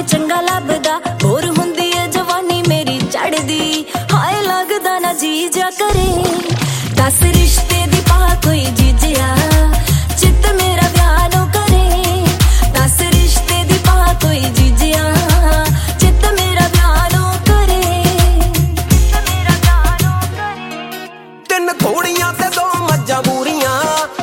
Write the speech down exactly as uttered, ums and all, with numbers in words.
चंगा लभदा होर हुंदी है जवानी मेरी चढ़दी हाय लगदा ना जी जा करे दस रिश्ते